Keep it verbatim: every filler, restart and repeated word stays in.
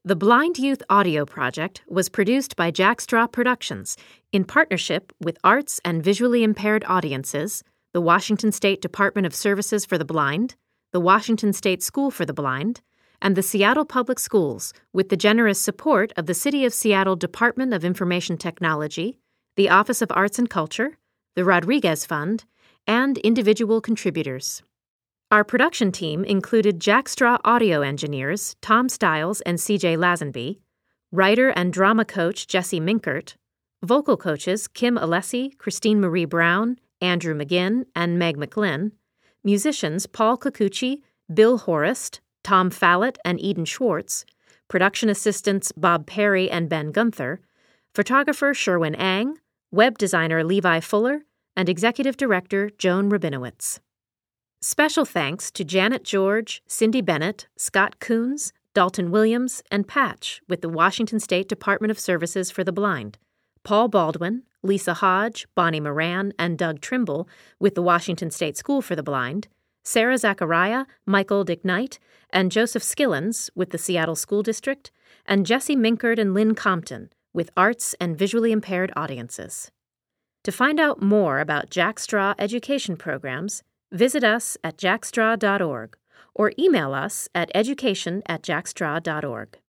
The Blind Youth Audio Project was produced by Jack Straw Productions in partnership with Arts and Visually Impaired Audiences, the Washington State Department of Services for the Blind, the Washington State School for the Blind, and the Seattle Public Schools, with the generous support of the City of Seattle Department of Information Technology, the Office of Arts and Culture, the Rodriguez Fund, and individual contributors. Our production team included Jack Straw audio engineers Tom Stiles and C J Lazenby, writer and drama coach Jesse Minkert, vocal coaches Kim Alessi, Christine Marie Brown, Andrew McGinn, and Meg McLinn, musicians Paul Kikuchi, Bill Horist, Tom Fallett, and Eden Schwartz, production assistants Bob Perry and Ben Gunther, photographer Sherwin Ang, web designer Levi Fuller, and executive director Joan Rabinowitz. Special thanks to Janet George, Cindy Bennett, Scott Coons, Dalton Williams, and Patch with the Washington State Department of Services for the Blind, Paul Baldwin, Lisa Hodge, Bonnie Moran, and Doug Trimble with the Washington State School for the Blind, Sarah Zachariah, Michael DeKnight, and Joseph Skillens with the Seattle School District, and Jesse Minkert and Lynn Compton with Arts and Visually Impaired Audiences. To find out more about Jack Straw education programs, visit us at jackstraw dot org or email us at education at jackstraw dot org.